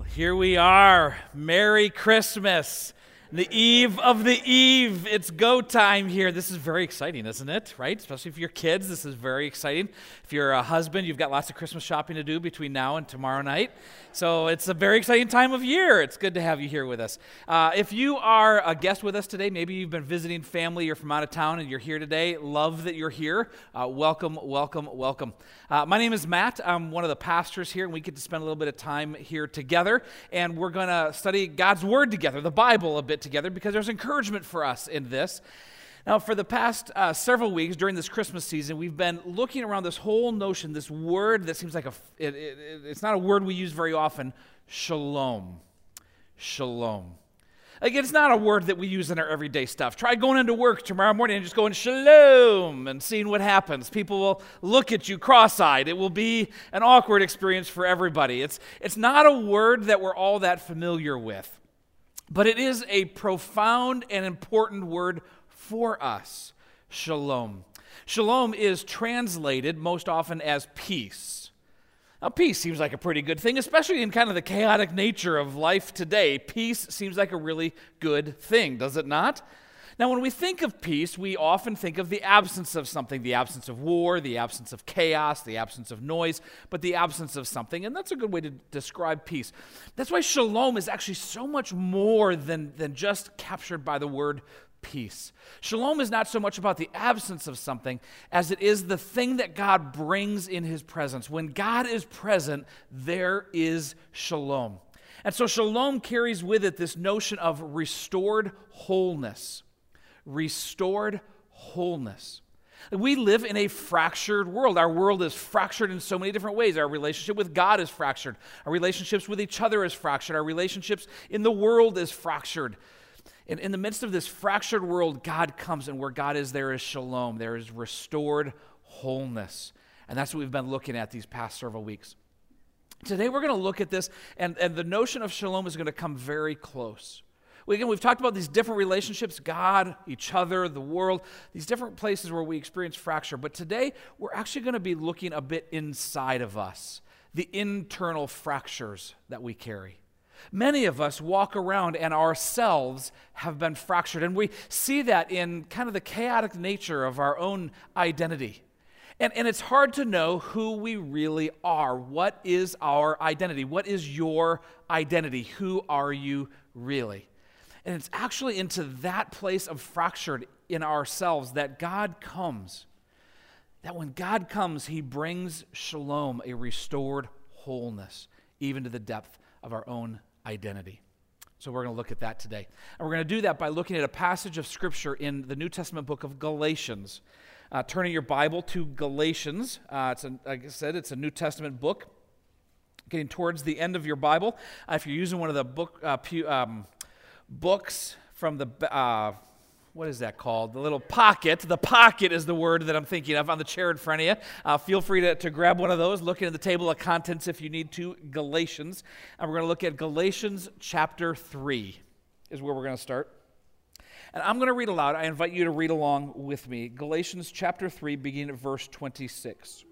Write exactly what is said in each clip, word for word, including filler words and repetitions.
Here we are. Merry Christmas. The eve of the eve. It's go time here. This is very exciting, isn't it? Right? Especially for your kids, this is very exciting. If you're a husband, you've got lots of Christmas shopping to do between now and tomorrow night. So it's a very exciting time of year. It's good to have you here with us. Uh, if you are a guest with us today, maybe you've been visiting family, you're from out of town, and you're here today. Love that you're here. Uh, welcome, welcome, welcome. Uh, my name is Matt. I'm one of the pastors here, and we get to spend a little bit of time here together. And we're going to study God's Word together, the Bible a bit together, because there's encouragement for us in this. Now, for the past uh, several weeks during this Christmas season, we've been looking around this whole notion, this word that seems like a, it, it, it's not a word we use very often, shalom. Shalom. Again, it's not a word that we use in our everyday stuff. Try going into work tomorrow morning and just going shalom and seeing what happens. People will look at you cross-eyed. It will be an awkward experience for everybody. It's, it's not a word that we're all that familiar with. But it is a profound and important word for us, shalom. Shalom is translated most often as peace. Now, peace seems like a pretty good thing, especially in kind of the chaotic nature of life today. Peace seems like a really good thing, does it not? Now, when we think of peace, we often think of the absence of something, the absence of war, the absence of chaos, the absence of noise, but the absence of something, and that's a good way to describe peace. That's why shalom is actually so much more than, than just captured by the word peace. Shalom is not so much about the absence of something as it is the thing that God brings in his presence. When God is present, there is shalom. And so shalom carries with it this notion of restored wholeness. Restored wholeness. We live in a fractured world. Our world is fractured in so many different ways. Our relationship with God is fractured. Our relationships with each other is fractured. Our relationships in the world is fractured. In, in the midst of this fractured world, God comes, and where God is, there is shalom. There is restored wholeness. And that's what we've been looking at these past several weeks. Today we're going to look at this, and, and the notion of shalom is going to come very close. Again, we've talked about these different relationships, God, each other, the world, these different places where we experience fracture. But today, we're actually going to be looking a bit inside of us, the internal fractures that we carry. Many of us walk around and ourselves have been fractured, and we see that in kind of the chaotic nature of our own identity. And, and it's hard to know who we really are. What is our identity? What is your identity? Who are you really? And it's actually into that place of fractured in ourselves that God comes. That when God comes, he brings shalom, a restored wholeness, even to the depth of our own identity. So we're going to look at that today. And we're going to do that by looking at a passage of Scripture in the New Testament book of Galatians. Uh, turning your Bible to Galatians. Uh, it's a, like I said, it's a New Testament book. Getting towards the end of your Bible. Uh, if you're using one of the book... Uh, pew, um, books from the, uh, what is that called? The little pocket. The pocket is the word that I'm thinking of on the chair in front of you. Uh, feel free to, to grab one of those. Look at the table of contents if you need to. Galatians. And we're going to look at Galatians chapter three is where we're going to start. And I'm going to read aloud. I invite you to read along with me. Galatians chapter three, beginning at verse twenty-six.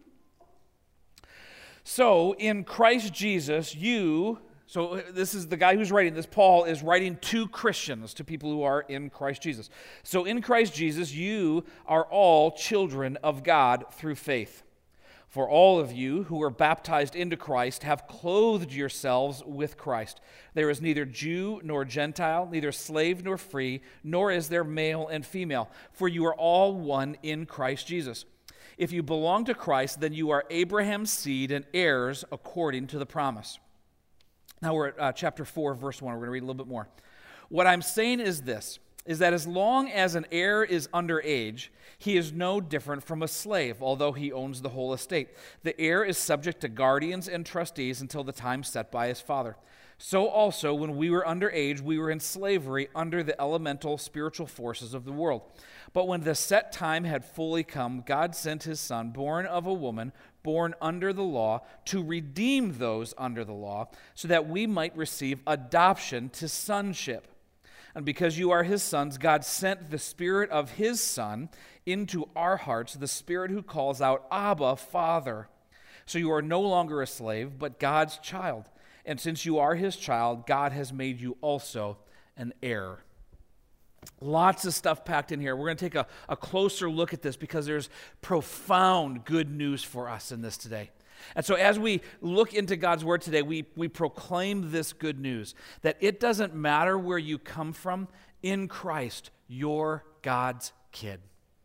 So, in Christ Jesus, you... So this is the guy who's writing this. Paul is writing to Christians, to people who are in Christ Jesus. So in Christ Jesus, you are all children of God through faith. For all of you who are baptized into Christ have clothed yourselves with Christ. There is neither Jew nor Gentile, neither slave nor free, nor is there male and female, for you are all one in Christ Jesus. If you belong to Christ, then you are Abraham's seed and heirs according to the promise. Now we're at uh, chapter four, verse one. We're going to read a little bit more. What I'm saying is this, is that as long as an heir is underage, he is no different from a slave, although he owns the whole estate. The heir is subject to guardians and trustees until the time set by his father. So also, when we were underage, we were in slavery under the elemental spiritual forces of the world. But when the set time had fully come, God sent his Son, born of a woman, born under the law, to redeem those under the law, so that we might receive adoption to sonship. And because you are his sons, God sent the Spirit of his Son into our hearts, the Spirit who calls out, Abba, Father. So you are no longer a slave, but God's child. And since you are his child, God has made you also an heir. Lots of stuff packed in here. We're going to take a, a closer look at this because there's profound good news for us in this today. And so as we look into God's word today, we, we proclaim this good news, that it doesn't matter where you come from, in Christ, you're God's kid.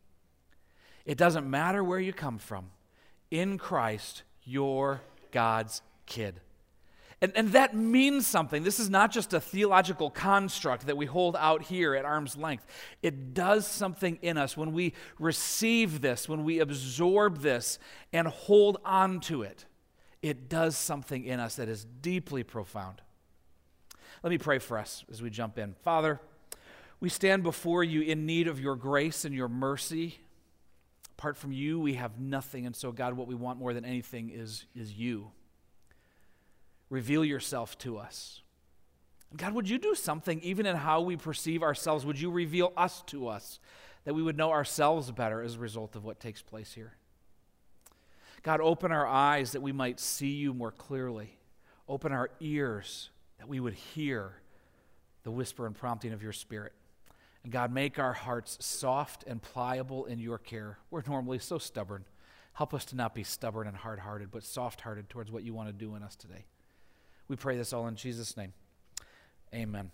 It doesn't matter where you come from, in Christ, you're God's kid. And, and that means something. This is not just a theological construct that we hold out here at arm's length. It does something in us when we receive this, when we absorb this and hold on to it. It does something in us that is deeply profound. Let me pray for us as we jump in. Father, we stand before you in need of your grace and your mercy. Apart from you, we have nothing. And so, God, what we want more than anything is, is you. Reveal yourself to us. God, would you do something even in how we perceive ourselves? Would you reveal us to us, that we would know ourselves better as a result of what takes place here? God, open our eyes that we might see you more clearly. Open our ears that we would hear the whisper and prompting of your Spirit. And God, make our hearts soft and pliable in your care. We're normally so stubborn. Help us to not be stubborn and hard-hearted, but soft-hearted towards what you want to do in us today. We pray this all in Jesus' name. Amen.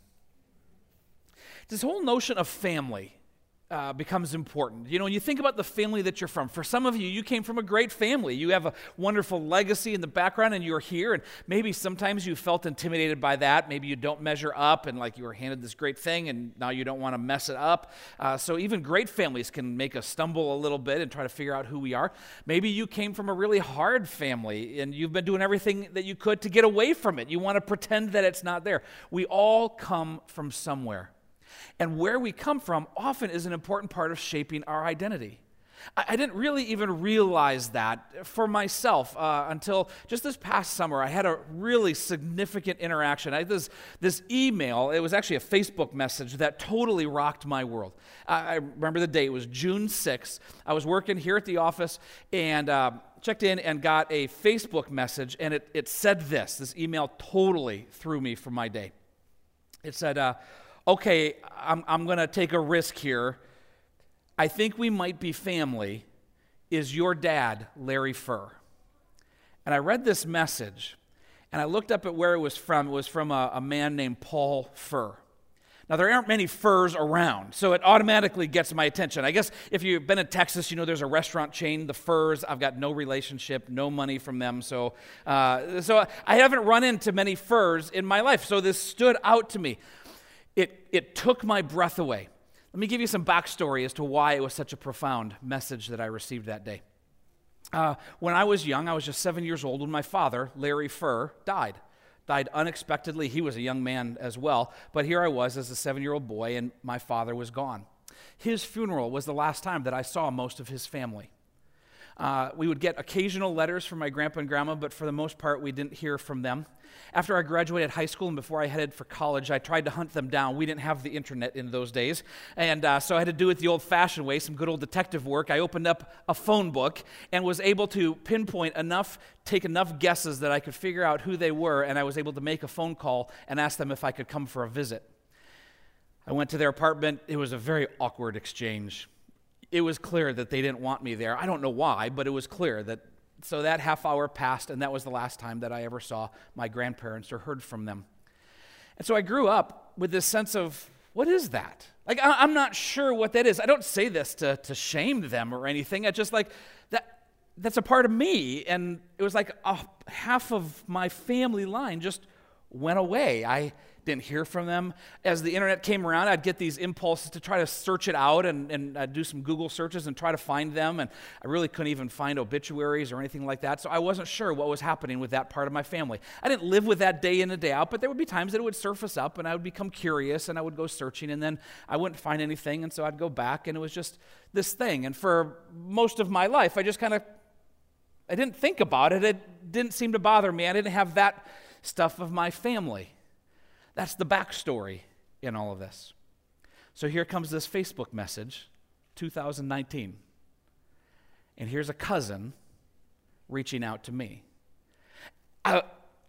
This whole notion of family uh, becomes important. You know, when you think about the family that you're from, for some of you, you came from a great family. You have a wonderful legacy in the background, and you're here, and maybe sometimes you felt intimidated by that. Maybe you don't measure up, and like you were handed this great thing, and now you don't want to mess it up. Uh, so even great families can make us stumble a little bit and try to figure out who we are. Maybe you came from a really hard family, and you've been doing everything that you could to get away from it. You want to pretend that it's not there. We all come from somewhere. And where we come from often is an important part of shaping our identity. I, I didn't really even realize that for myself uh, until just this past summer. I had a really significant interaction. I had this, this email. It was actually a Facebook message that totally rocked my world. I, I remember the day. It was June sixth. I was working here at the office and uh, checked in and got a Facebook message, and it, it said this. This email totally threw me for my day. It said, uh, okay, I'm, I'm going to take a risk here. I think we might be family. Is your dad Larry Furr? And I read this message, and I looked up at where it was from. It was from a, a man named Paul Furr. Now, there aren't many Furrs around, so it automatically gets my attention. I guess if you've been in Texas, you know there's a restaurant chain, the Furrs. I've got no relationship, no money from them, so uh, so I haven't run into many Furrs in my life, so this stood out to me. It, it took my breath away. Let me give you some backstory as to why it was such a profound message that I received that day. Uh, when I was young, I was just seven years old when my father, Larry Furr, died. Died unexpectedly. He was a young man as well, but here I was as a seven-year-old boy, and my father was gone. His funeral was the last time that I saw most of his family. Uh, we would get occasional letters from my grandpa and grandma, but for the most part, we didn't hear from them. After I graduated high school and before I headed for college, I tried to hunt them down. We didn't have the internet in those days, and uh, so I had to do it the old-fashioned way, some good old detective work. I opened up a phone book and was able to pinpoint enough, take enough guesses that I could figure out who they were, and I was able to make a phone call and ask them if I could come for a visit. I went to their apartment. It was a very awkward exchange. It was clear that they didn't want me there. I don't know why, but it was clear that. So that half hour passed, and that was the last time that I ever saw my grandparents or heard from them. And so I grew up with this sense of, what is that? Like, I'm not sure what that is. I don't say this to, to shame them or anything. I just like, that. that's a part of me. And it was like a, half of my family line just went away. I didn't hear from them. As the internet came around, I'd get these impulses to try to search it out, and, and I'd do some Google searches and try to find them, and I really couldn't even find obituaries or anything like that, so I wasn't sure what was happening with that part of my family. I didn't live with that day in and day out, but there would be times that it would surface up, and I would become curious, and I would go searching, and then I wouldn't find anything, and so I'd go back, and it was just this thing. And for most of my life, I just kind of, I didn't think about it. It didn't seem to bother me. I didn't have that stuff of my family. That's the backstory in all of this. So here comes this Facebook message, two thousand nineteen. And here's a cousin reaching out to me. I,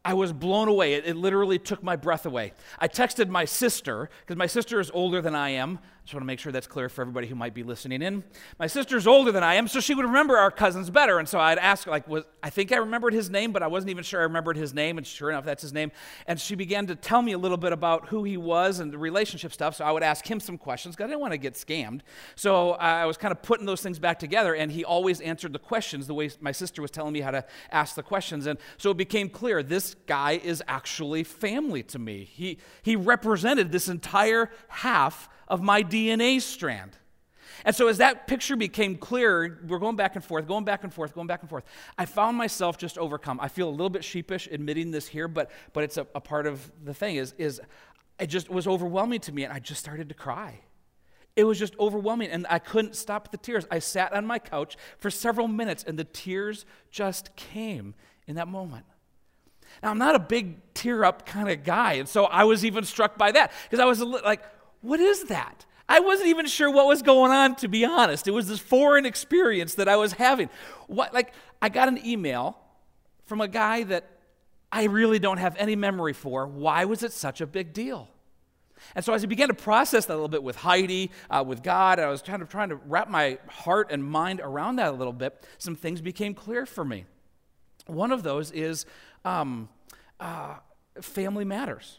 I was blown away. It, it literally took my breath away. I texted my sister, because my sister is older than I am. I just want to make sure that's clear for everybody who might be listening in. My sister's older than I am, so she would remember our cousins better. And so I'd ask, like, was, I think I remembered his name, but I wasn't even sure I remembered his name. And sure enough, that's his name. And she began to tell me a little bit about who he was and the relationship stuff. So I would ask him some questions, because I didn't want to get scammed. So I was kind of putting those things back together, and he always answered the questions the way my sister was telling me how to ask the questions. And so it became clear, this guy is actually family to me. He, he represented this entire half of my D N A strand. And so as that picture became clearer, we're going back and forth, going back and forth, going back and forth. I found myself just overcome. I feel a little bit sheepish admitting this here, but but it's a, a part of the thing is, is it just was overwhelming to me, and I just started to cry. It was just overwhelming, and I couldn't stop the tears. I sat on my couch for several minutes, and the tears just came in that moment. Now, I'm not a big tear-up kind of guy, and so I was even struck by that, because I was a li- like, what is that? I wasn't even sure what was going on, to be honest. It was this foreign experience that I was having. What, like, I got an email from a guy that I really don't have any memory for. Why was it such a big deal? And so as I began to process that a little bit with Heidi, uh, with God, I was kind of trying to wrap my heart and mind around that a little bit, some things became clear for me. One of those is um, uh, family matters.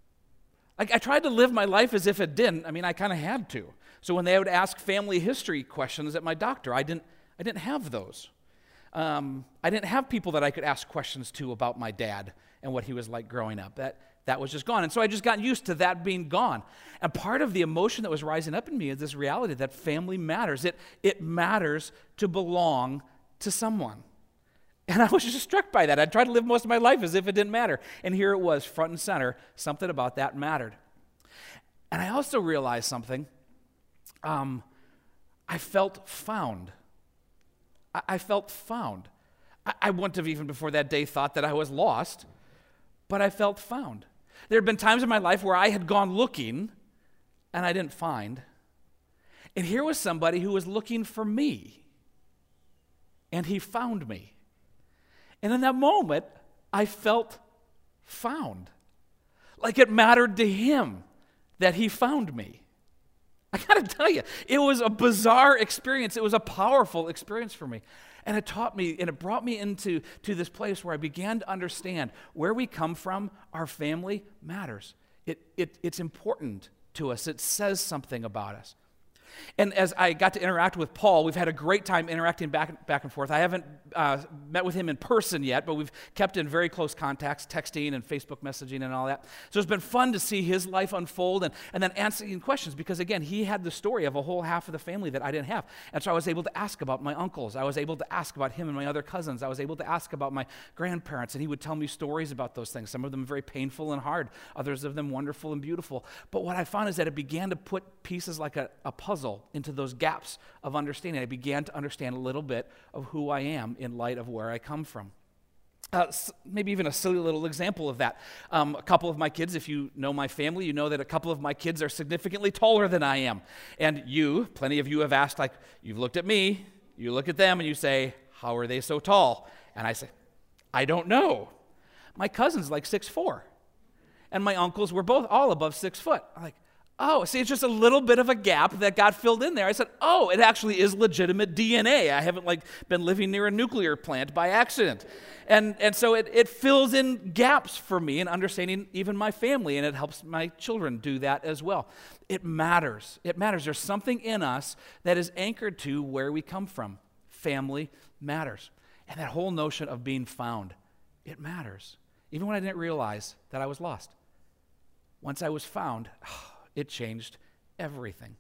I, I tried to live my life as if it didn't. I mean, I kind of had to. So when they would ask family history questions at my doctor, I didn't, I didn't have those. Um, I didn't have people that I could ask questions to about my dad and what he was like growing up. That that was just gone. And so I just got used to that being gone. And part of the emotion that was rising up in me is this reality that family matters. It, it matters to belong to someone. And I was just struck by that. I tried to live most of my life as if it didn't matter. And here it was, front and center, something about that mattered. And I also realized something. Um, I felt found. I, I felt found. I, I wouldn't have even before that day thought that I was lost, but I felt found. There had been times in my life where I had gone looking and I didn't find. And here was somebody who was looking for me. And he found me. And in that moment, I felt found. Like it mattered to him that he found me. I gotta tell you, it was a bizarre experience. It was a powerful experience for me. And it taught me, and it brought me into to this place where I began to understand where we come from, our family matters. It, it, it's important to us. It says something about us. And as I got to interact with Paul, we've had a great time interacting back, back and forth. I haven't uh, met with him in person yet, but we've kept in very close contacts, texting and Facebook messaging and all that. So it's been fun to see his life unfold and, and then answering questions because, again, he had the story of a whole half of the family that I didn't have. And so I was able to ask about my uncles. I was able to ask about him and my other cousins. I was able to ask about my grandparents, and he would tell me stories about those things, some of them very painful and hard, others of them wonderful and beautiful. But what I found is that it began to put pieces like a, a puzzle into those gaps of understanding. I began to understand a little bit of who I am in light of where I come from. Uh, maybe even a silly little example of that. Um, a couple of my kids, if you know my family, you know that a couple of my kids are significantly taller than I am. And you, plenty of you have asked, like, you've looked at me, you look at them, and you say, how are they so tall? And I say, I don't know. My cousin's like six foot four. And my uncles were both all above six foot. I'm like, oh, see, it's just a little bit of a gap that got filled in there. I said, oh, it actually is legitimate D N A. I haven't like been living near a nuclear plant by accident. And and so it, it fills in gaps for me in understanding even my family, and it helps my children do that as well. It matters. It matters. There's something in us that is anchored to where we come from. Family matters. And that whole notion of being found, it matters. Even when I didn't realize that I was lost. Once I was found, it changed everything.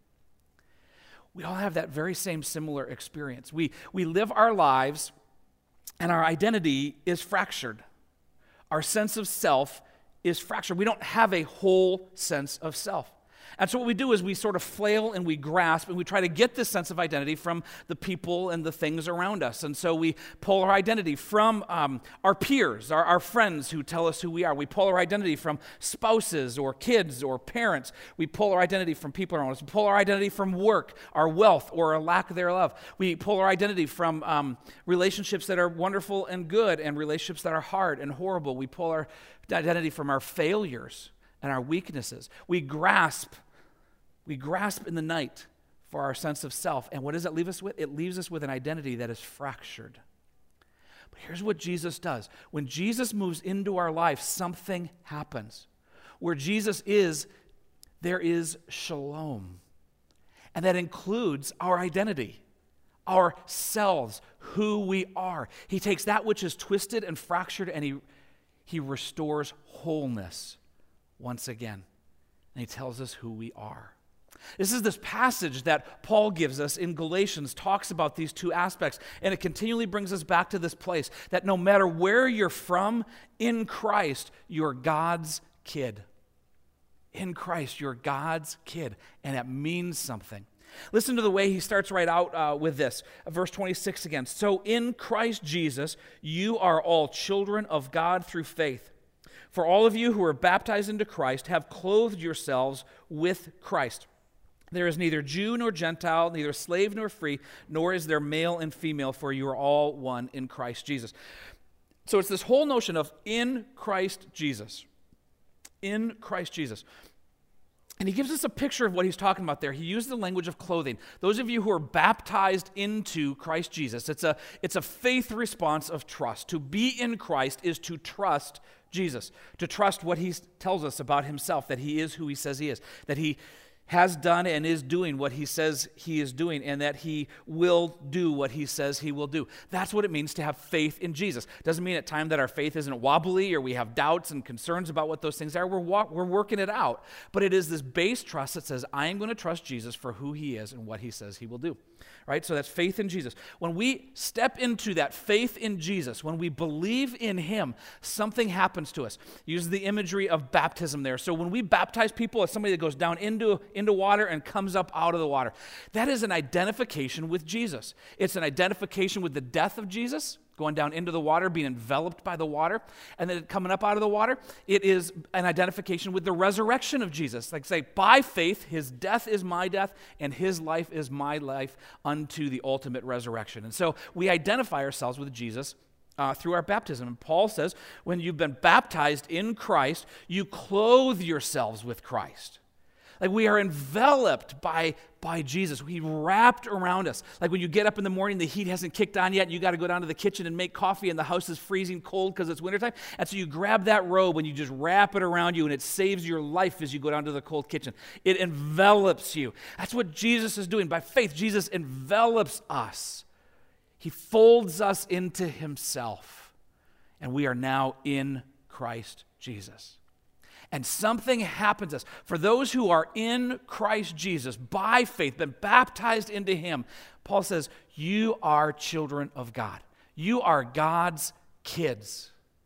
We all have that very same similar experience. We, we live our lives and our identity is fractured. Our sense of self is fractured. We don't have a whole sense of self. And so what we do is we sort of flail and we grasp and we try to get this sense of identity from the people and the things around us. And so we pull our identity from um, our peers, our, our friends who tell us who we are. We pull our identity from spouses or kids or parents. We pull our identity from people around us. We pull our identity from work, our wealth, or a lack thereof. We pull our identity from um, relationships that are wonderful and good and relationships that are hard and horrible. We pull our identity from our failures and our weaknesses. We grasp, we grasp in the night for our sense of self. And what does it leave us with? It leaves us with an identity that is fractured. But here's what Jesus does. When Jesus moves into our life, something happens. Where Jesus is, there is shalom. And that includes our identity, ourselves, who we are. He takes that which is twisted and fractured and he, he restores wholeness once again. And he tells us who we are. This is this passage that Paul gives us in Galatians, talks about these two aspects, and it continually brings us back to this place that no matter where you're from, in Christ, you're God's kid. In Christ, you're God's kid, and that means something. Listen to the way he starts right out uh, with this, verse twenty-six again. So in Christ Jesus, you are all children of God through faith. For all of you who are baptized into Christ have clothed yourselves with Christ. There is neither Jew nor Gentile, neither slave nor free, nor is there male and female, for you are all one in Christ Jesus. So it's this whole notion of in Christ Jesus. In Christ Jesus. And he gives us a picture of what he's talking about there. He uses the language of clothing. Those of you who are baptized into Christ Jesus, it's a, it's a faith response of trust. To be in Christ is to trust Jesus, to trust what he tells us about himself, that he is who he says he is, that he has done and is doing what he says he is doing, and that he will do what he says he will do. That's what it means to have faith in Jesus. Doesn't mean at times that our faith isn't wobbly or we have doubts and concerns about what those things are. We're, wa- we're working it out. But it is this base trust that says, I am going to trust Jesus for who he is and what he says he will do. Right? So that's faith in Jesus. When we step into that faith in Jesus, when we believe in him, something happens to us. Use the imagery of baptism there. So when we baptize people, it's somebody that goes down into, into water and comes up out of the water. That is an identification with Jesus. It's an identification with the death of Jesus, going down into the water, being enveloped by the water, and then coming up out of the water. It is an identification with the resurrection of Jesus. Like say, by faith, his death is my death, and his life is my life unto the ultimate resurrection. And so we identify ourselves with Jesus uh, through our baptism. And Paul says, when you've been baptized in Christ, you clothe yourselves with Christ. Like we are enveloped by, by Jesus. He wrapped around us. Like when you get up in the morning, the heat hasn't kicked on yet, and you got to go down to the kitchen and make coffee, and the house is freezing cold because it's wintertime. And so you grab that robe and you just wrap it around you, and it saves your life as you go down to the cold kitchen. It envelops you. That's what Jesus is doing. By faith, Jesus envelops us. He folds us into himself, and we are now in Christ Jesus. And something happens to us. For those who are in Christ Jesus, by faith, been baptized into him, Paul says, you are children of God. You are God's kids.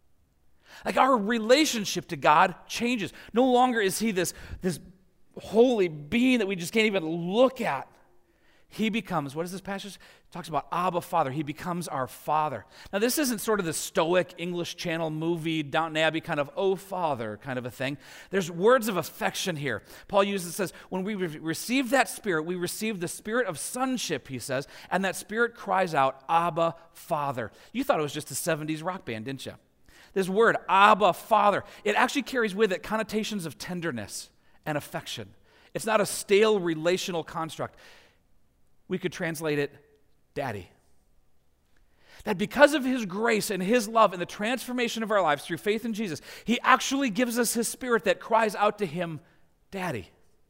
Like our relationship to God changes. No longer is he this, this holy being that we just can't even look at. He becomes, what is this passage? It talks about Abba Father. He becomes our Father. Now, this isn't sort of the stoic English Channel movie, Downton Abbey kind of, oh, Father kind of a thing. There's words of affection here. Paul uses, says, when we re- receive that Spirit, we receive the Spirit of sonship, he says, and that Spirit cries out, Abba Father. You thought it was just a seventies rock band, didn't you? This word, Abba Father, it actually carries with it connotations of tenderness and affection. It's not a stale relational construct. We could translate it, Daddy. That because of his grace and his love and the transformation of our lives through faith in Jesus, he actually gives us his Spirit that cries out to him, Daddy.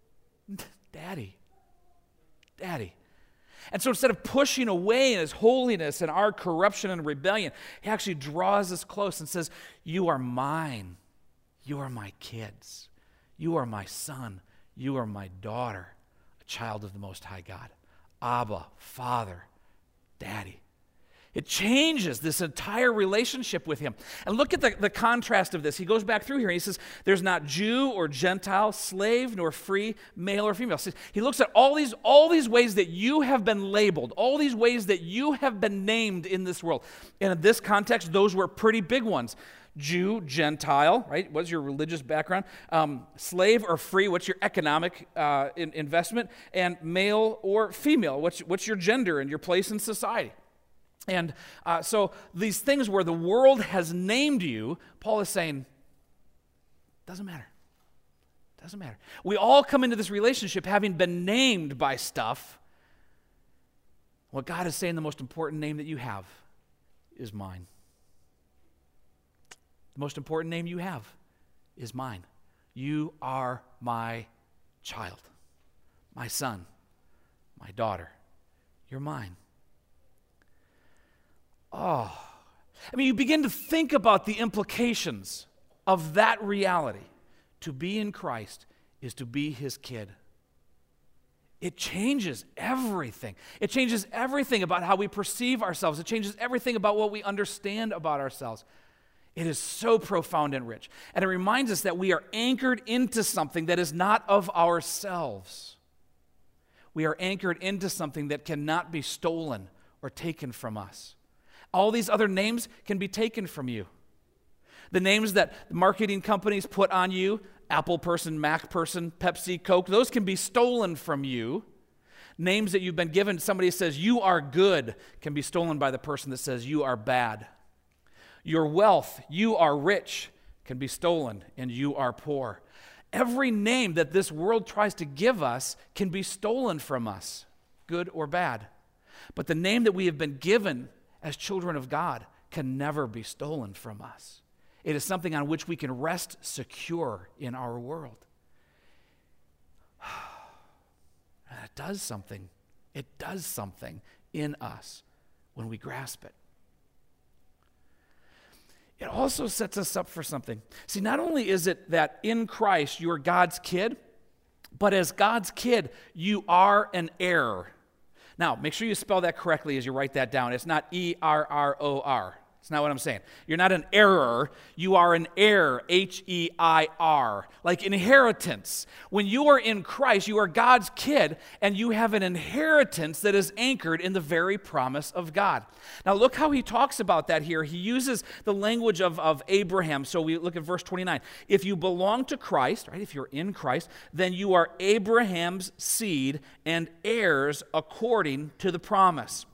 Daddy. Daddy. And so instead of pushing away in his holiness and our corruption and rebellion, he actually draws us close and says, you are mine. You are my kids. You are my son. You are my daughter, a child of the Most High God. Abba, Father, Daddy. It changes this entire relationship with him. And look at the, the contrast of this. He goes back through here and he says, there's not Jew or Gentile, slave nor free, male or female. He looks at all these, all these ways that you have been labeled, all these ways that you have been named in this world. And in this context, those were pretty big ones. Jew, Gentile, right? What's your religious background? Um, slave or free, what's your economic uh, in, investment? And male or female, what's, what's your gender and your place in society? And uh, so these things where the world has named you, Paul is saying, doesn't matter. Doesn't matter. We all come into this relationship having been named by stuff. What God is saying, the most important name that you have is mine. The most important name you have is mine. You are my child, my son, my daughter. You're mine. Oh, I mean, you begin to think about the implications of that reality. To be in Christ is to be his kid. It changes everything. It changes everything about how we perceive ourselves. It changes everything about what we understand about ourselves. It is so profound and rich. And it reminds us that we are anchored into something that is not of ourselves. We are anchored into something that cannot be stolen or taken from us. All these other names can be taken from you. The names that marketing companies put on you, Apple person, Mac person, Pepsi, Coke, those can be stolen from you. Names that you've been given, somebody says you are good, can be stolen by the person that says you are bad. Your wealth, you are rich, can be stolen and you are poor. Every name that this world tries to give us can be stolen from us, good or bad. But the name that we have been given as children of God can never be stolen from us. It is something on which we can rest secure in our world. And it does something. It does something in us when we grasp it. It also sets us up for something. See, not only is it that in Christ you are God's kid, but as God's kid, you are an heir. Now, make sure you spell that correctly as you write that down. It's not E R R O R. It's not what I'm saying. You're not an error. You are an heir, H E I R, like inheritance. When you are in Christ, you are God's kid, and you have an inheritance that is anchored in the very promise of God. Now, look how he talks about that here. He uses the language of, of Abraham. So we look at verse twenty-nine. If you belong to Christ, right, if you're in Christ, then you are Abraham's seed and heirs according to the promise.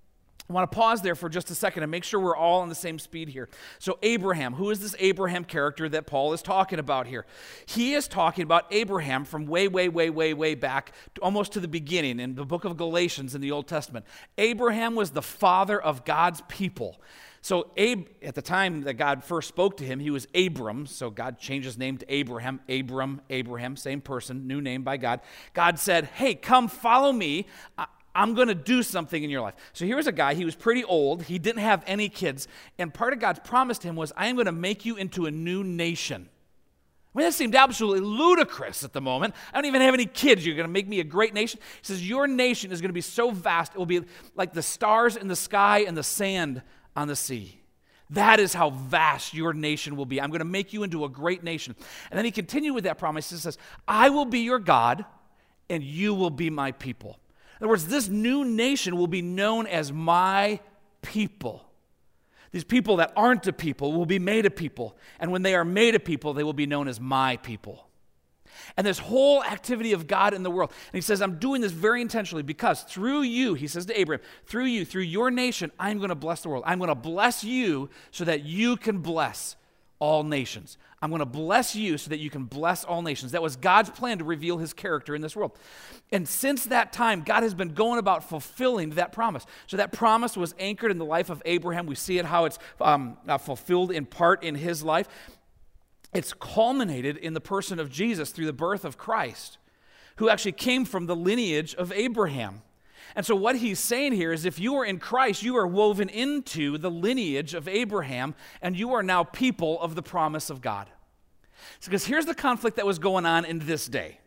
I want to pause there for just a second and make sure we're all on the same speed here. So Abraham, who is this Abraham character that Paul is talking about here? He is talking about Abraham from way, way, way, way, way back, to almost to the beginning in the book of Galatians in the Old Testament. Abraham was the father of God's people. So Ab- at the time that God first spoke to him, he was Abram. So God changed his name to Abraham. Abram, Abraham, same person, new name by God. God said, hey, come follow me. I- I'm going to do something in your life. So here's a guy, he was pretty old, he didn't have any kids, and part of God's promise to him was, I am going to make you into a new nation. I mean, that seemed absolutely ludicrous at the moment. I don't even have any kids. You're going to make me a great nation? He says, your nation is going to be so vast, it will be like the stars in the sky and the sand on the sea. That is how vast your nation will be. I'm going to make you into a great nation. And then he continued with that promise. He says, I will be your God, and you will be my people. In other words, this new nation will be known as my people. These people that aren't a people will be made a people. And when they are made a people, they will be known as my people. And this whole activity of God in the world. And he says, I'm doing this very intentionally because through you, he says to Abraham, through you, through your nation, I'm going to bless the world. I'm going to bless you so that you can bless all nations. I'm going to bless you so that you can bless all nations. That was God's plan to reveal his character in this world. And since that time, God has been going about fulfilling that promise. So that promise was anchored in the life of Abraham. We see it how it's um, uh, fulfilled in part in his life. It's culminated in the person of Jesus through the birth of Christ, who actually came from the lineage of Abraham. And so what he's saying here is if you are in Christ, you are woven into the lineage of Abraham, and you are now people of the promise of God. Because here's the conflict that was going on in this day.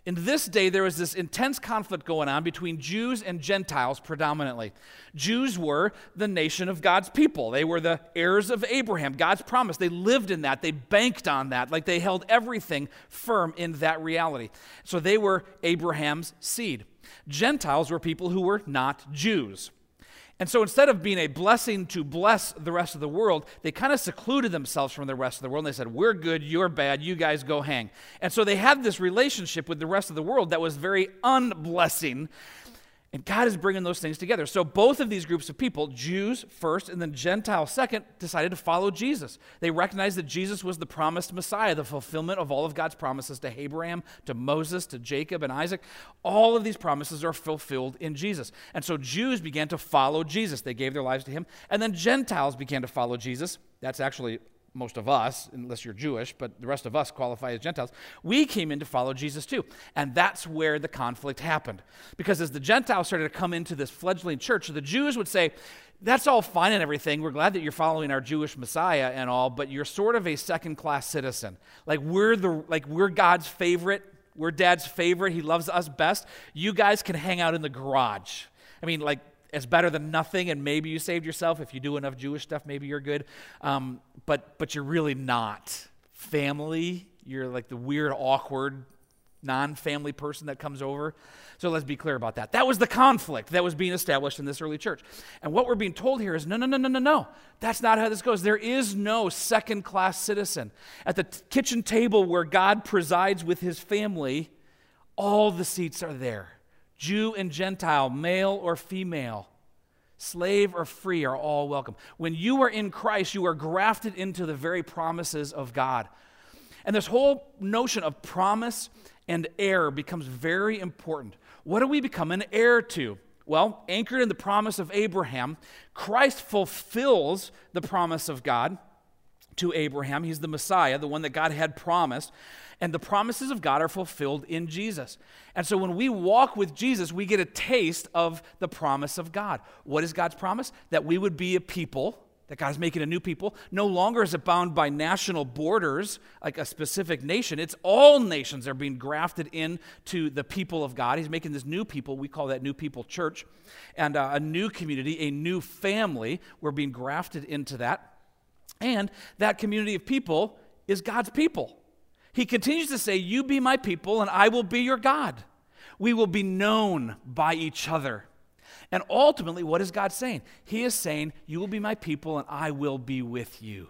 In this day, there was this intense conflict going on between Jews and Gentiles predominantly. Jews were the nation of God's people. They were the heirs of Abraham, God's promise. They lived in that. They banked on that. Like they held everything firm in that reality. So they were Abraham's seed. Gentiles were people who were not Jews. And so instead of being a blessing to bless the rest of the world, they kind of secluded themselves from the rest of the world. And they said, we're good, you're bad, you guys go hang. And so they had this relationship with the rest of the world that was very unblessing. And God is bringing those things together. So both of these groups of people, Jews first and then Gentiles second, decided to follow Jesus. They recognized that Jesus was the promised Messiah, the fulfillment of all of God's promises to Abraham, to Moses, to Jacob and Isaac. All of these promises are fulfilled in Jesus. And so Jews began to follow Jesus. They gave their lives to him. And then Gentiles began to follow Jesus. That's actually most of us, unless you're Jewish, but the rest of us qualify as Gentiles. We came in to follow Jesus too. And that's where the conflict happened. Because as the Gentiles started to come into this fledgling church, the Jews would say, that's all fine and everything. We're glad that you're following our Jewish Messiah and all, but you're sort of a second-class citizen. Like we're the like we're God's favorite. We're Dad's favorite. He loves us best. You guys can hang out in the garage. I mean, like, it's better than nothing, and maybe you saved yourself. If you do enough Jewish stuff, maybe you're good. Um, but but you're really not. Family, you're like the weird, awkward, non-family person that comes over. So let's be clear about that. That was the conflict that was being established in this early church. And what we're being told here is, no, no, no, no, no, no. That's not how this goes. There is no second-class citizen. At the t- kitchen table where God presides with his family, all the seats are there. Jew and Gentile, male or female, slave or free are all welcome. When you are in Christ, you are grafted into the very promises of God. And this whole notion of promise and heir becomes very important. What do we become an heir to? Well, anchored in the promise of Abraham, Christ fulfills the promise of God to Abraham. He's the Messiah, the one that God had promised. And the promises of God are fulfilled in Jesus. And so when we walk with Jesus, we get a taste of the promise of God. What is God's promise? That we would be a people, that God is making a new people. No longer is it bound by national borders, like a specific nation. It's all nations are being grafted into the people of God. He's making this new people. We call that New People Church. And uh, a new community, a new family. We're being grafted into that. And that community of people is God's people. He continues to say, you be my people and I will be your God. We will be known by each other. And ultimately, what is God saying? He is saying, you will be my people and I will be with you.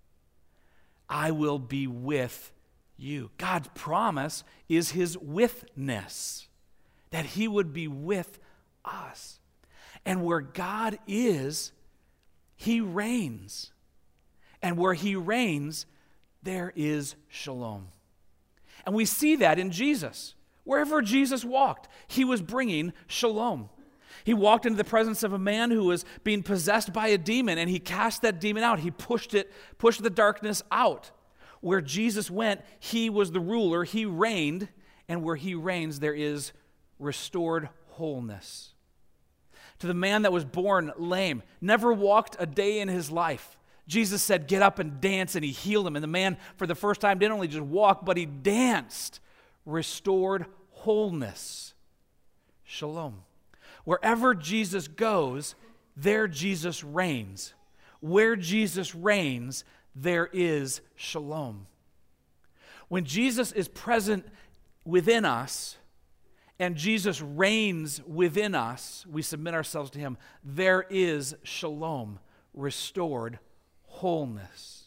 I will be with you. God's promise is his withness, that he would be with us. And where God is, he reigns. And where he reigns, there is shalom. And we see that in Jesus. Wherever Jesus walked, he was bringing shalom. He walked into the presence of a man who was being possessed by a demon, and he cast that demon out. He pushed it, pushed the darkness out. Where Jesus went, he was the ruler, he reigned, and where he reigns, there is restored wholeness. To the man that was born lame, never walked a day in his life, Jesus said, get up and dance, and he healed him. And the man, for the first time, didn't only just walk, but he danced. Restored wholeness. Shalom. Wherever Jesus goes, there Jesus reigns. Where Jesus reigns, there is shalom. When Jesus is present within us, and Jesus reigns within us, we submit ourselves to him, there is shalom, restored wholeness.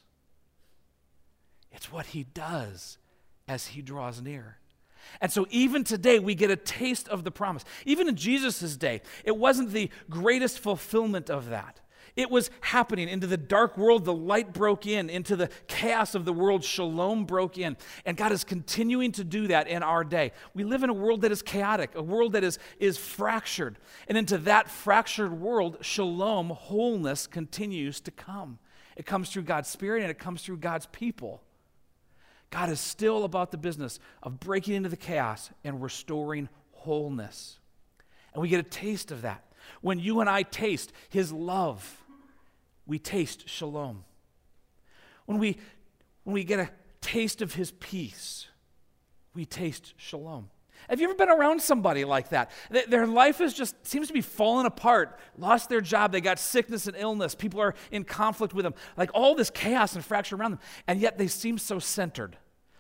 It's what he does as he draws near. And so even today, we get a taste of the promise. Even in Jesus' day, it wasn't the greatest fulfillment of that. It was happening. Into the dark world, the light broke in. Into the chaos of the world, shalom broke in. And God is continuing to do that in our day. We live in a world that is chaotic, a world that is, is fractured. And into that fractured world, shalom, wholeness, continues to come. It comes through God's Spirit and it comes through God's people. God is still about the business of breaking into the chaos and restoring wholeness. And we get a taste of that. When you and I taste his love, we taste shalom. When we, when we get a taste of his peace, we taste shalom. Have you ever been around somebody like that? Their life is just seems to be falling apart, lost their job, they got sickness and illness, people are in conflict with them, like all this chaos and fracture around them, and yet they seem so centered.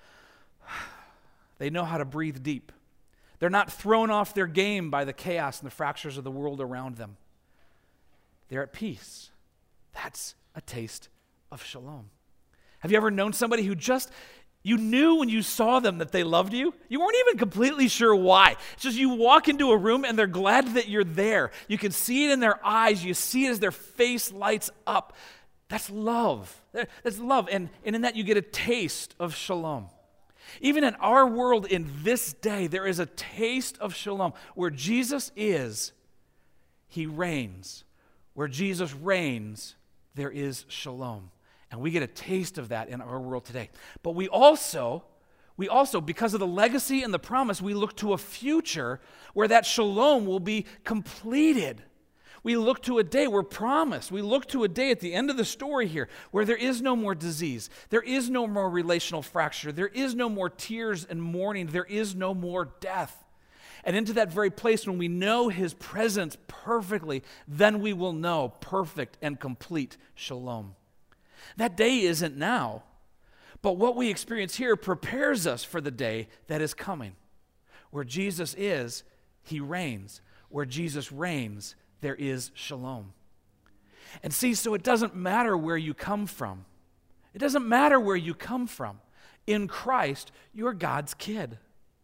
They know how to breathe deep. They're not thrown off their game by the chaos and the fractures of the world around them. They're at peace. That's a taste of shalom. Have you ever known somebody who just, you knew when you saw them that they loved you? You weren't even completely sure why. It's just you walk into a room and they're glad that you're there. You can see it in their eyes. You see it as their face lights up. That's love. That's love. And, and in that you get a taste of shalom. Even in our world in this day, there is a taste of shalom. Where Jesus is, he reigns. Where Jesus reigns, there is shalom. And we get a taste of that in our world today. But we also, we also, because of the legacy and the promise, we look to a future where that shalom will be completed. We look to a day, we're promised, we look to a day at the end of the story here where there is no more disease, there is no more relational fracture, there is no more tears and mourning, there is no more death. And into that very place when we know his presence perfectly, then we will know perfect and complete shalom. That day isn't now, but what we experience here prepares us for the day that is coming. Where Jesus is, he reigns. Where Jesus reigns, there is shalom. And see, so it doesn't matter where you come from. It doesn't matter where you come from. In Christ, you're God's kid.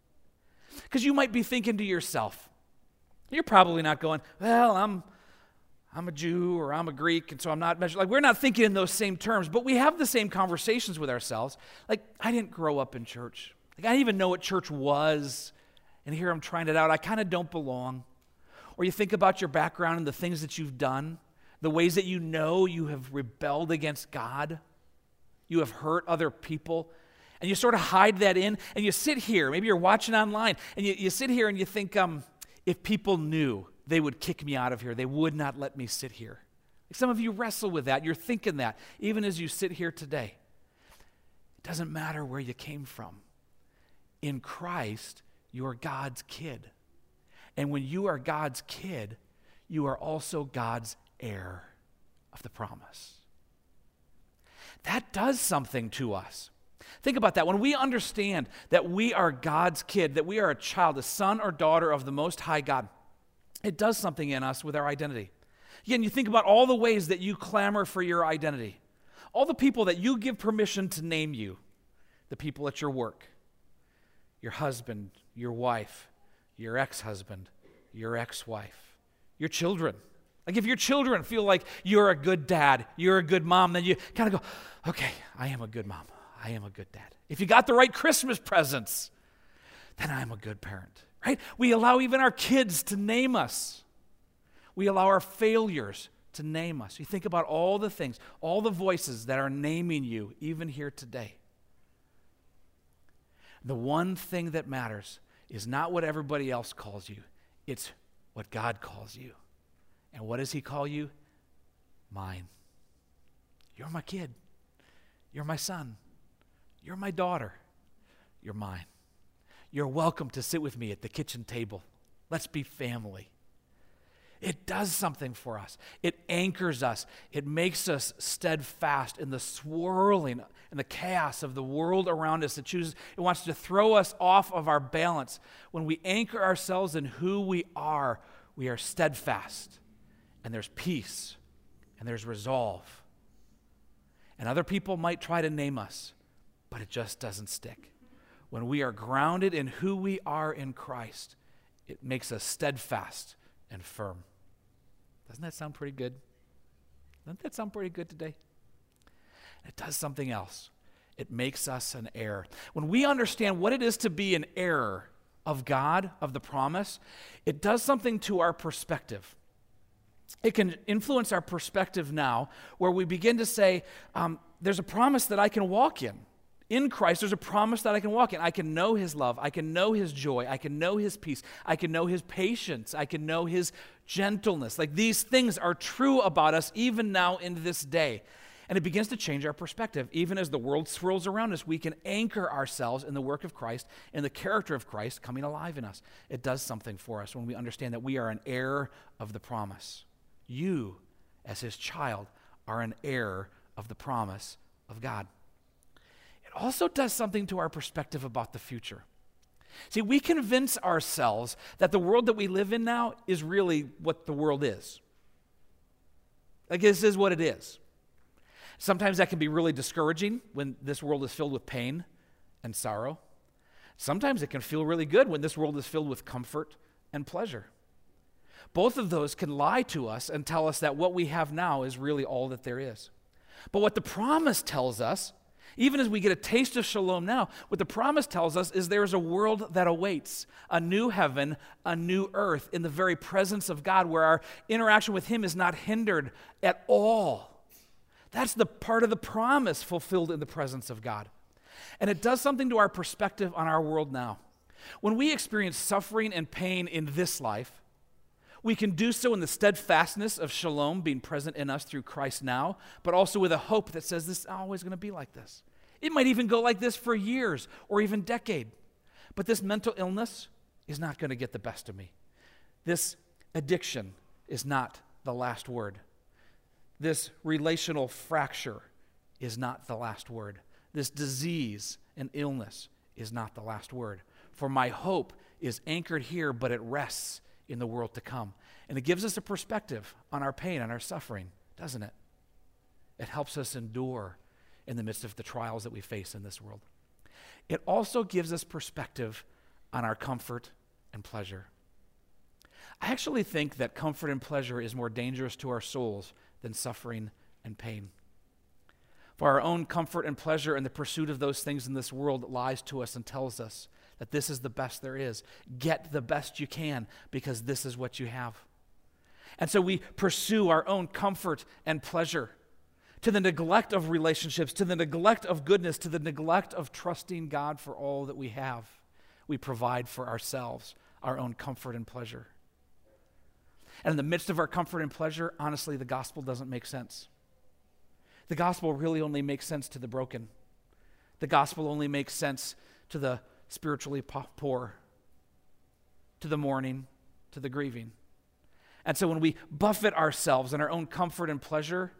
Because you might be thinking to yourself, you're probably not going, well, I'm I'm a Jew or I'm a Greek, and so I'm not measured. Like, we're not thinking in those same terms, but we have the same conversations with ourselves. Like, I didn't grow up in church. Like, I didn't even know what church was, and here I'm trying it out. I kind of don't belong. Or you think about your background and the things that you've done, the ways that you know you have rebelled against God, you have hurt other people, and you sort of hide that in, and you sit here, maybe you're watching online, and you, you sit here and you think, um, if people knew, they would kick me out of here. They would not let me sit here. Some of you wrestle with that. You're thinking that even as you sit here today. It doesn't matter where you came from. In Christ, you are God's kid. And when you are God's kid, you are also God's heir of the promise. That does something to us. Think about that. When we understand that we are God's kid, that we are a child, a son or daughter of the Most High God, it does something in us with our identity. Again, you think about all the ways that you clamor for your identity, all the people that you give permission to name you, the people at your work, your husband, your wife, your ex-husband, your ex-wife, your children. Like if your children feel like you're a good dad, you're a good mom, then you kind of go, okay, I am a good mom, I am a good dad. If you got the right Christmas presents, then I'm a good parent. Right? We allow even our kids to name us. We allow our failures to name us. You think about all the things, all the voices that are naming you, even here today. The one thing that matters is not what everybody else calls you. It's what God calls you. And what does he call you? Mine. You're my kid. You're my son. You're my daughter. You're mine. You're welcome to sit with me at the kitchen table. Let's be family. It does something for us. It anchors us. It makes us steadfast in the swirling and the chaos of the world around us. It chooses, it wants to throw us off of our balance. When we anchor ourselves in who we are, we are steadfast. And there's peace. And there's resolve. And other people might try to name us, but it just doesn't stick. When we are grounded in who we are in Christ, it makes us steadfast and firm. Doesn't that sound pretty good? Doesn't that sound pretty good today? It does something else. It makes us an heir. When we understand what it is to be an heir of God, of the promise, it does something to our perspective. It can influence our perspective now, where we begin to say, um, there's a promise that I can walk in. In Christ, there's a promise that I can walk in. I can know his love. I can know his joy. I can know his peace. I can know his patience. I can know his gentleness. Like these things are true about us even now in this day. And it begins to change our perspective. Even as the world swirls around us, we can anchor ourselves in the work of Christ and the character of Christ coming alive in us. It does something for us when we understand that we are an heir of the promise. You, as his child, are an heir of the promise of God. It also does something to our perspective about the future. See, we convince ourselves that the world that we live in now is really what the world is. Like, this is what it is. Sometimes that can be really discouraging when this world is filled with pain and sorrow. Sometimes it can feel really good when this world is filled with comfort and pleasure. Both of those can lie to us and tell us that what we have now is really all that there is. But what the promise tells us, even as we get a taste of shalom now, what the promise tells us is there is a world that awaits, a new heaven, a new earth in the very presence of God, where our interaction with him is not hindered at all. That's the part of the promise fulfilled in the presence of God. And it does something to our perspective on our world now. When we experience suffering and pain in this life, we can do so in the steadfastness of shalom being present in us through Christ now, but also with a hope that says this is always going to be like this. It might even go like this for years or even decade. But this mental illness is not going to get the best of me. This addiction is not the last word. This relational fracture is not the last word. This disease and illness is not the last word. For my hope is anchored here, but it rests in the world to come. And it gives us a perspective on our pain and our suffering, doesn't it? It helps us endure in the midst of the trials that we face in this world. It also gives us perspective on our comfort and pleasure. I actually think that comfort and pleasure is more dangerous to our souls than suffering and pain. For our own comfort and pleasure and the pursuit of those things in this world lies to us and tells us that this is the best there is. Get the best you can because this is what you have. And so we pursue our own comfort and pleasure to the neglect of relationships, to the neglect of goodness, to the neglect of trusting God for all that we have. We provide for ourselves our own comfort and pleasure. And in the midst of our comfort and pleasure, honestly, the gospel doesn't make sense. The gospel really only makes sense to the broken. The gospel only makes sense to the spiritually poor, to the mourning, to the grieving. And so when we buffet ourselves in our own comfort and pleasure,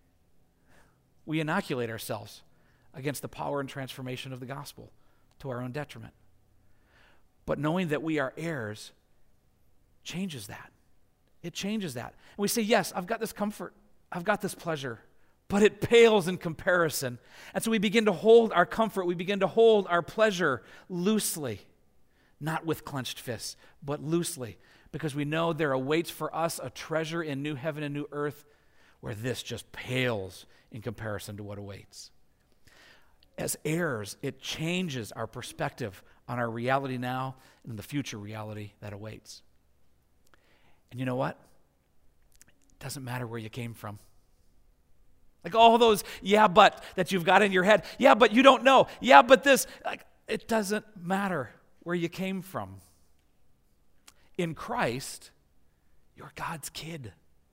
we inoculate ourselves against the power and transformation of the gospel to our own detriment. But knowing that we are heirs changes that. It changes that. And we say, yes, I've got this comfort, I've got this pleasure, but it pales in comparison. And so we begin to hold our comfort, we begin to hold our pleasure loosely, not with clenched fists, but loosely, because we know there awaits for us a treasure in new heaven and new earth where this just pales in comparison to what awaits. As heirs, it changes our perspective on our reality now and the future reality that awaits. And you know what? It doesn't matter where you came from. Like all those, yeah, but that you've got in your head. Yeah, but you don't know. Yeah, but this. Like, it doesn't matter where you came from. In Christ, you're God's kid.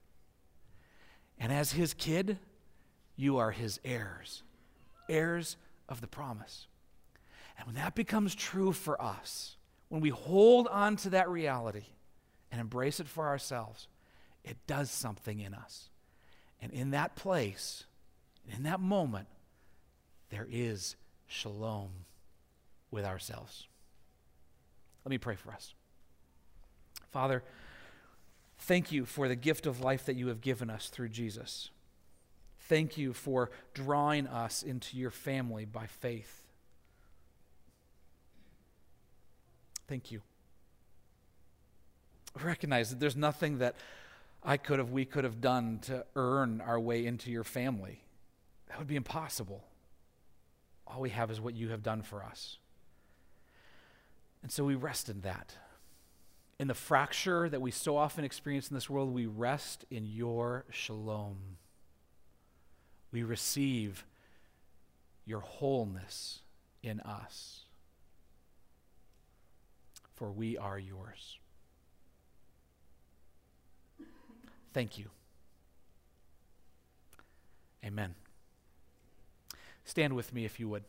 And as his kid, you are his heirs. Heirs of the promise. And when that becomes true for us, when we hold on to that reality, and embrace it for ourselves, it does something in us. And in that place, in that moment, there is shalom with ourselves. Let me pray for us. Father, thank you for the gift of life that you have given us through Jesus. Thank you for drawing us into your family by faith. Thank you. Recognize that there's nothing that I could have, we could have done to earn our way into your family. That would be impossible. All we have is what you have done for us. And so we rest in that. In the fracture that we so often experience in this world, we rest in your shalom. We receive your wholeness in us. For we are yours. Thank you. Amen. Stand with me if you would.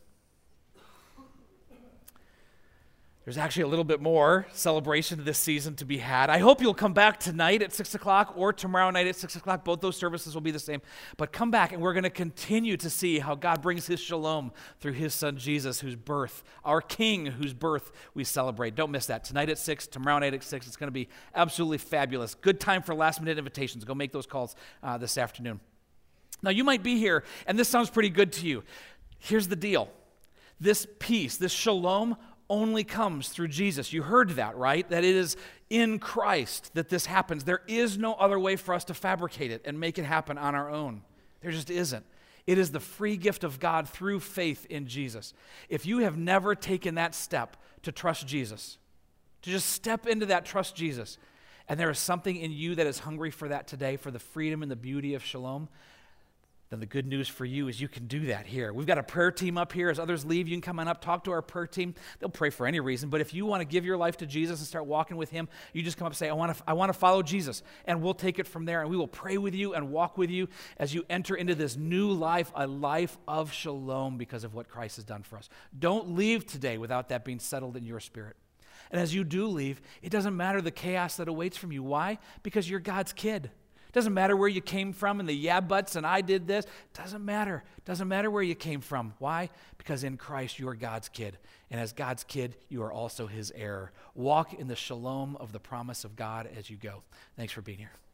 There's actually a little bit more celebration this season to be had. I hope you'll come back tonight at six o'clock or tomorrow night at six o'clock. Both those services will be the same. But come back and we're going to continue to see how God brings his shalom through his son Jesus, whose birth, our King, whose birth we celebrate. Don't miss that. Tonight at six, tomorrow night at six. It's going to be absolutely fabulous. Good time for last minute invitations. Go make those calls uh, this afternoon. Now you might be here and this sounds pretty good to you. Here's the deal. This peace, this shalom, only comes through Jesus. You heard that, right? That it is in Christ that this happens. There is no other way for us to fabricate it and make it happen on our own. There just isn't. It is the free gift of God through faith in Jesus. If you have never taken that step to trust Jesus, to just step into that trust Jesus, and there is something in you that is hungry for that today, for the freedom and the beauty of shalom, then the good news for you is you can do that here. We've got a prayer team up here. As others leave, you can come on up, talk to our prayer team. They'll pray for any reason, but if you want to give your life to Jesus and start walking with him, you just come up and say, I want to I want to follow Jesus, and we'll take it from there, and we will pray with you and walk with you as you enter into this new life, a life of shalom because of what Christ has done for us. Don't leave today without that being settled in your spirit. And as you do leave, it doesn't matter the chaos that awaits from you. Why? Because you're God's kid. Doesn't matter where you came from and the yeah buts and I did this. Doesn't matter. Doesn't matter where you came from. Why? Because in Christ you are God's kid. And as God's kid, you are also his heir. Walk in the shalom of the promise of God as you go. Thanks for being here.